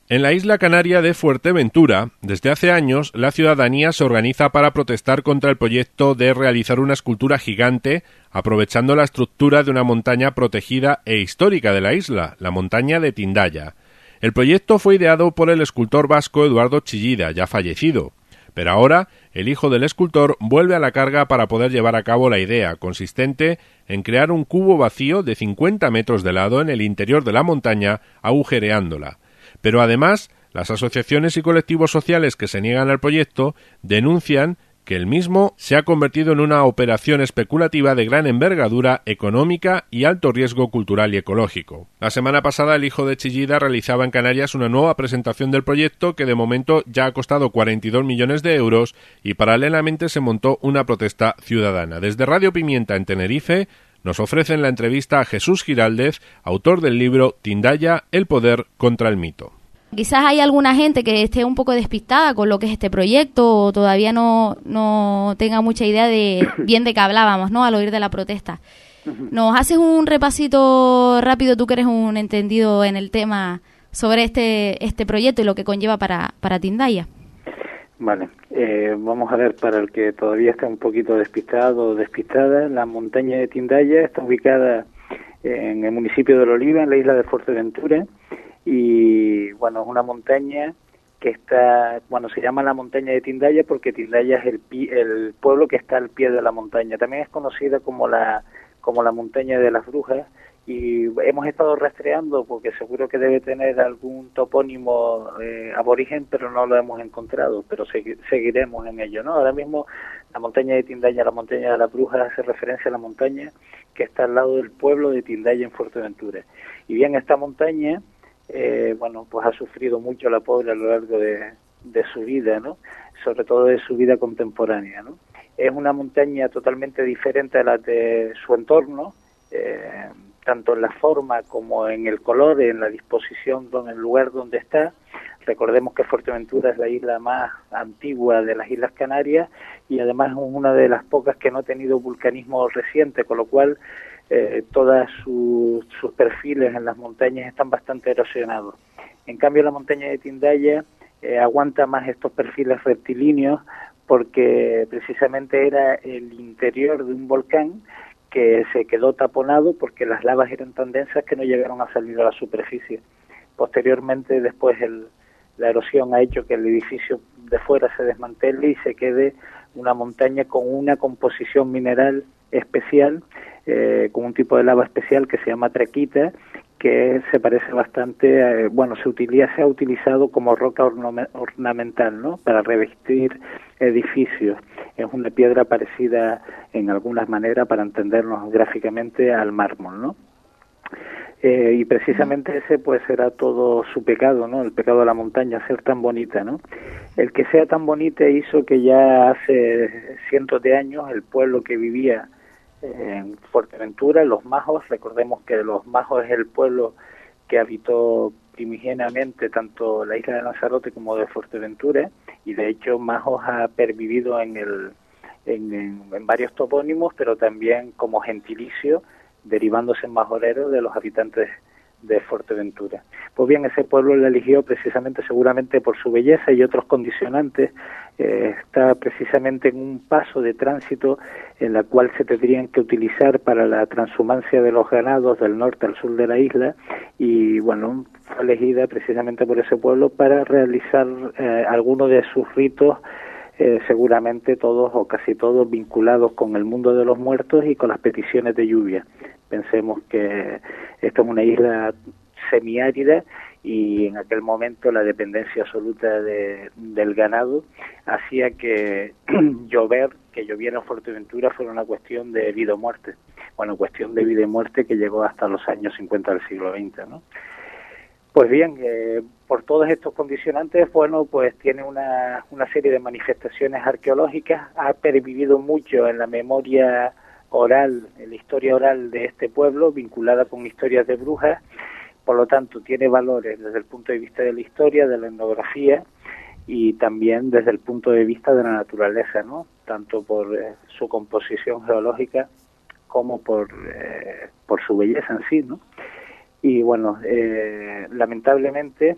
En la isla canaria de Fuerteventura, desde hace años, la ciudadanía se organiza para protestar contra el proyecto de realizar una escultura gigante aprovechando la estructura de una montaña protegida e histórica de la isla, la montaña de Tindaya. El proyecto fue ideado por el escultor vasco Eduardo Chillida, ya fallecido, pero ahora el hijo del escultor vuelve a la carga para poder llevar a cabo la idea, consistente en crear un cubo vacío de 50 metros de lado en el interior de la montaña, agujereándola. Pero además, las asociaciones y colectivos sociales que se niegan al proyecto denuncian que el mismo se ha convertido en una operación especulativa de gran envergadura económica y alto riesgo cultural y ecológico. La semana pasada el hijo de Chillida realizaba en Canarias una nueva presentación del proyecto que de momento ya ha costado 42 millones de euros y paralelamente se montó una protesta ciudadana. Desde Radio Pimienta en Tenerife nos ofrecen la entrevista a Jesús Giraldez, autor del libro Tindaya, el poder contra el mito. Quizás hay alguna gente que esté un poco despistada con lo que es este proyecto o todavía no tenga mucha idea de bien de qué hablábamos, ¿no? Al oír de la protesta. ¿Nos haces un repasito rápido, tú que eres un entendido en el tema, sobre este proyecto y lo que conlleva para Tindaya? Vale, vamos a ver, para el que todavía está un poquito despistado o despistada, la montaña de Tindaya está ubicada en el municipio de La Oliva, en la isla de Fuerteventura, y bueno, es una montaña que está, bueno, se llama la montaña de Tindaya porque Tindaya es el pueblo que está al pie de la montaña. También es conocida como la montaña de las brujas, y hemos estado rastreando porque seguro que debe tener algún topónimo aborigen, pero no lo hemos encontrado, pero seguiremos en ello, ¿no? Ahora mismo la montaña de Tindaya, la montaña de la bruja, hace referencia a la montaña que está al lado del pueblo de Tindaya en Fuerteventura. Y bien, esta montaña, bueno, pues ha sufrido mucho la pobre a lo largo de su vida, ¿no? Sobre todo de su vida contemporánea, ¿no? Es una montaña totalmente diferente a la de su entorno, tanto en la forma como en el color, en la disposición, en el lugar donde está. Recordemos que Fuerteventura es la isla más antigua de las Islas Canarias y además es una de las pocas que no ha tenido vulcanismo reciente, con lo cual todos sus perfiles en las montañas están bastante erosionados. En cambio, la montaña de Tindaya aguanta más estos perfiles rectilíneos porque precisamente era el interior de un volcán que se quedó taponado porque las lavas eran tan densas que no llegaron a salir a la superficie. Posteriormente, después la erosión ha hecho que el edificio de fuera se desmantele y se quede una montaña con una composición mineral especial, con un tipo de lava especial que se llama traquita, que se parece bastante, se ha utilizado como roca ornamental, ¿no? Para revestir edificios. Es una piedra parecida en algunas maneras, para entendernos gráficamente, al mármol, ¿no? Y precisamente ese pues era todo su pecado, ¿no? El pecado de la montaña, ser tan bonita, ¿no? El que sea tan bonita hizo que ya hace cientos de años el pueblo que vivía en Fuerteventura, los Majos, recordemos que los Majos es el pueblo que habitó primigeniamente tanto la isla de Lanzarote como de Fuerteventura, y de hecho Majos ha pervivido en varios topónimos, pero también como gentilicio, derivándose en majorero de los habitantes de Fuerteventura. Pues bien, ese pueblo lo eligió precisamente, seguramente por su belleza y otros condicionantes. Está precisamente en un paso de tránsito en la cual se tendrían que utilizar para la transhumancia de los ganados del norte al sur de la isla, y bueno, fue elegida precisamente por ese pueblo para realizar algunos de sus ritos, seguramente todos o casi todos vinculados con el mundo de los muertos y con las peticiones de lluvia. Pensemos que esto es una isla semiárida y en aquel momento la dependencia absoluta del ganado hacía que que lloviera en Fuerteventura fuera una cuestión de vida o muerte. Bueno, cuestión de vida y muerte que llegó hasta los años 50 del siglo XX, ¿no? Pues bien, por todos estos condicionantes, bueno, pues tiene una serie de manifestaciones arqueológicas, ha pervivido mucho en la memoria oral, en la historia oral de este pueblo, vinculada con historias de brujas. Por lo tanto, tiene valores desde el punto de vista de la historia, de la etnografía y también desde el punto de vista de la naturaleza, ¿no? Tanto por su composición geológica como por su belleza en sí, ¿no? Y bueno, lamentablemente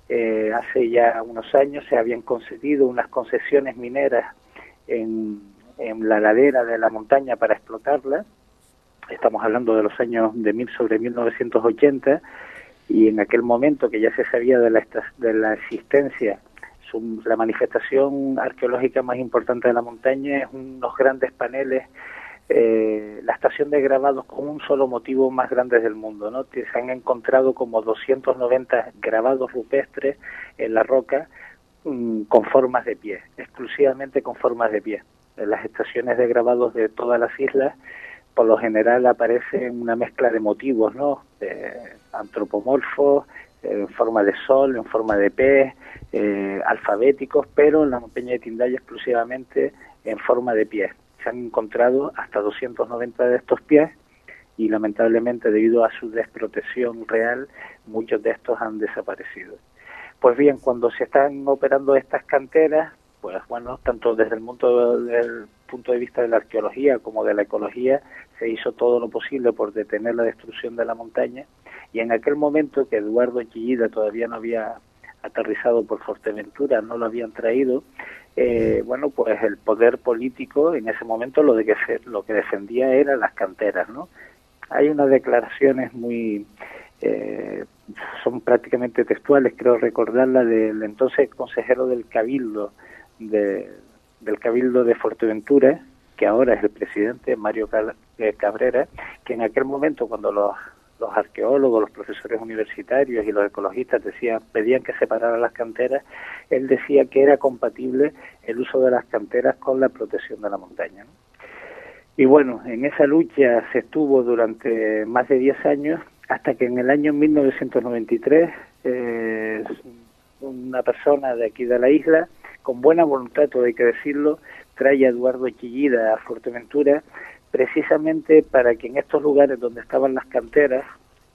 hace ya unos años se habían concedido unas concesiones mineras en la ladera de la montaña para explotarla. Estamos hablando de los años sobre 1980, y en aquel momento que ya se sabía de la existencia, la manifestación arqueológica más importante de la montaña es unos grandes paneles, la estación de grabados con un solo motivo más grandes del mundo, ¿no? Se han encontrado como 290 grabados rupestres en la roca con formas de pie, exclusivamente con formas de pie. En las estaciones de grabados de todas las islas, por lo general aparece una mezcla de motivos, ¿no? Antropomorfos, en forma de sol, en forma de pez, alfabéticos, pero en la montaña de Tindaya exclusivamente en forma de pies. Se han encontrado hasta 290 de estos pies y lamentablemente debido a su desprotección real, muchos de estos han desaparecido. Pues bien, cuando se están operando estas canteras, pues bueno, tanto desde el punto de vista de la arqueología como de la ecología, se hizo todo lo posible por detener la destrucción de la montaña, y en aquel momento que Eduardo Chillida todavía no había aterrizado por Fuerteventura, no lo habían traído, bueno, pues el poder político en ese momento lo que defendía eran las canteras, ¿no? Hay unas declaraciones muy son prácticamente textuales, creo recordarla, del entonces consejero del Cabildo del Cabildo de Fuerteventura, que ahora es el presidente, Mario Cabrera, que en aquel momento cuando los arqueólogos, los profesores universitarios y los ecologistas pedían que separaran las canteras, él decía que era compatible el uso de las canteras con la protección de la montaña, ¿no? Y bueno, en esa lucha se estuvo durante más de 10 años, hasta que en el año 1993 una persona de aquí de la isla, con buena voluntad, todo hay que decirlo, trae a Eduardo Chillida a Fuerteventura, precisamente para que en estos lugares donde estaban las canteras,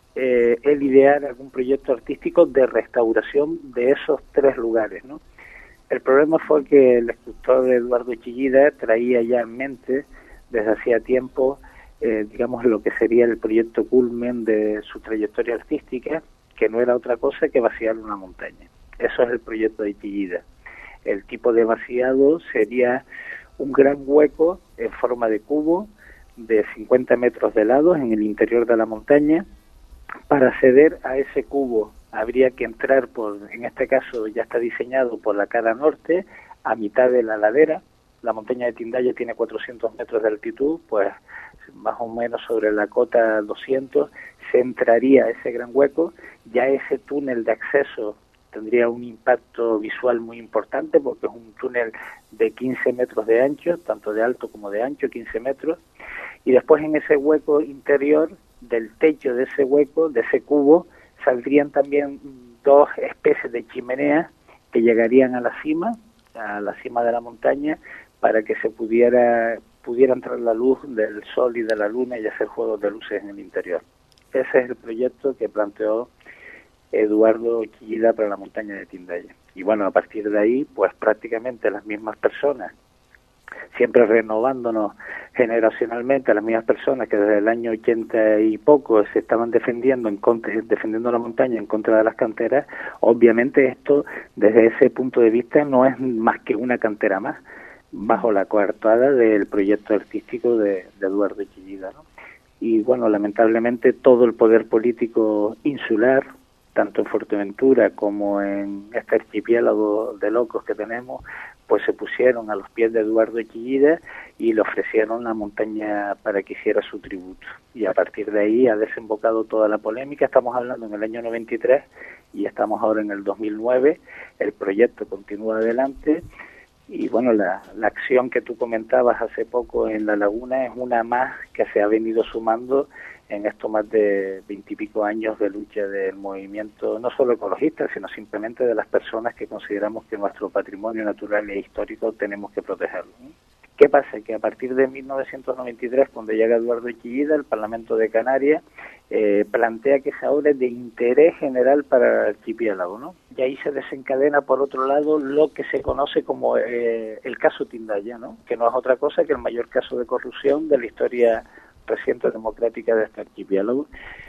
él ideara algún proyecto artístico de restauración de esos 3 lugares, ¿no? El problema fue que el escultor Eduardo Chillida traía ya en mente, desde hacía tiempo, digamos, lo que sería el proyecto culmen de su trayectoria artística, que no era otra cosa que vaciar una montaña. Eso es el proyecto de Chillida. El tipo de vaciado sería un gran hueco en forma de cubo de 50 metros de lado en el interior de la montaña. Para acceder a ese cubo habría que entrar en este caso ya está diseñado por la cara norte, a mitad de la ladera. La montaña de Tindaya tiene 400 metros de altitud, pues más o menos sobre la cota 200 se entraría a ese gran hueco. Ya ese túnel de acceso tendría un impacto visual muy importante porque es un túnel de 15 metros de ancho, tanto de alto como de ancho, 15 metros, y después en ese hueco interior, del techo de ese hueco, de ese cubo, saldrían también 2 especies de chimeneas que llegarían a la cima de la montaña, para que se pudiera entrar la luz del sol y de la luna y hacer juegos de luces en el interior. Ese es el proyecto que planteó Eduardo Chillida para la montaña de Tindaya. Y bueno, a partir de ahí, pues prácticamente las mismas personas, siempre renovándonos generacionalmente, las mismas personas que desde el año 80 y poco se estaban defendiendo la montaña en contra de las canteras. Obviamente esto, desde ese punto de vista, no es más que una cantera más, bajo la coartada del proyecto artístico de Eduardo Chillida, ¿no? Y bueno, lamentablemente todo el poder político insular, tanto en Fuerteventura como en este archipiélago de locos que tenemos, pues se pusieron a los pies de Eduardo Chillida y le ofrecieron la montaña para que hiciera su tributo. Y a partir de ahí ha desembocado toda la polémica. Estamos hablando en el año 93 y estamos ahora en el 2009. El proyecto continúa adelante. Y bueno, la acción que tú comentabas hace poco en La Laguna es una más que se ha venido sumando en estos más de 20 y pico años de lucha del movimiento, no solo ecologista, sino simplemente de las personas que consideramos que nuestro patrimonio natural e histórico tenemos que protegerlo, ¿no? ¿Qué pasa? Que a partir de 1993, cuando llega Eduardo Chillida, el Parlamento de Canarias plantea que esa obra es de interés general para el archipiélago, ¿no? Y ahí se desencadena, por otro lado, lo que se conoce como el caso Tindaya, ¿no? Que no es otra cosa que el mayor caso de corrupción de la historia reciente democrática de este archipiélago.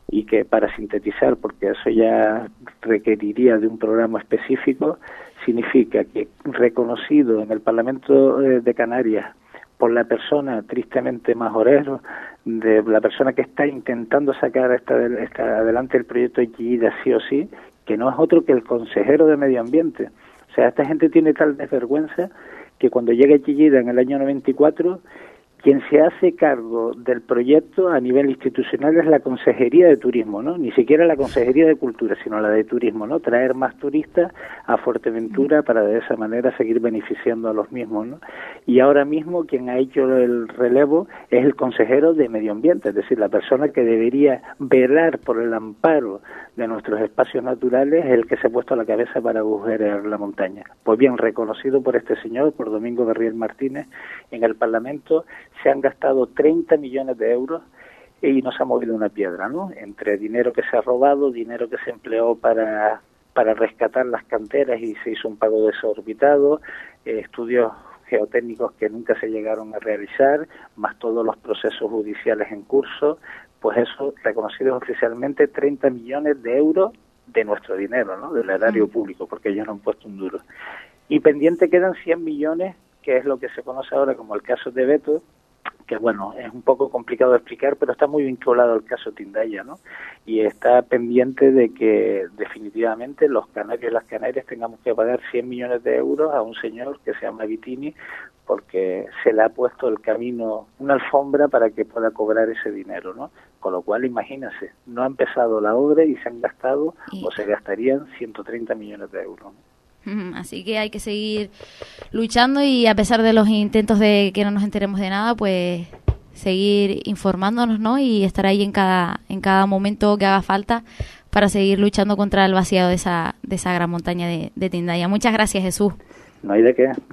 y que, para sintetizar, porque eso ya requeriría de un programa específico, significa que, reconocido en el Parlamento de Canarias por la persona tristemente majorero, de la persona que está intentando sacar adelante el proyecto de Chillida sí o sí, que no es otro que el consejero de Medio Ambiente. O sea, esta gente tiene tal desvergüenza que cuando llega Chillida en el año 94, quien se hace cargo del proyecto a nivel institucional es la Consejería de Turismo, ¿no? Ni siquiera la Consejería de Cultura, sino la de Turismo, ¿no? Traer más turistas a Fuerteventura para de esa manera seguir beneficiando a los mismos, ¿no? Y ahora mismo quien ha hecho el relevo es el consejero de Medio Ambiente, es decir, la persona que debería velar por el amparo de nuestros espacios naturales, es el que se ha puesto a la cabeza para agujerear la montaña. Pues bien, reconocido por este señor, por Domingo Berriel Martínez, en el Parlamento se han gastado 30 millones de euros y no se ha movido una piedra, ¿no? Entre dinero que se ha robado, dinero que se empleó para rescatar las canteras y se hizo un pago desorbitado, estudios geotécnicos que nunca se llegaron a realizar, más todos los procesos judiciales en curso, pues eso, reconocido oficialmente, 30 millones de euros de nuestro dinero, ¿no? Del erario público, porque ellos no han puesto un duro. Y pendiente quedan 100 millones, que es lo que se conoce ahora como el caso de Beto, que bueno, es un poco complicado de explicar, pero está muy vinculado al caso Tindaya, ¿no? Y está pendiente de que definitivamente los canarios y las canarias tengamos que pagar 100 millones de euros a un señor que se llama Vitini, porque se le ha puesto el camino, una alfombra para que pueda cobrar ese dinero, ¿no? Con lo cual, imagínense, no ha empezado la obra y se han gastado, o se gastarían 130 millones de euros, ¿no? Así que hay que seguir luchando y, a pesar de los intentos de que no nos enteremos de nada, pues seguir informándonos, ¿no? Y estar ahí en cada momento que haga falta para seguir luchando contra el vaciado de esa gran montaña de Tindaya. Muchas gracias, Jesús. No hay de qué.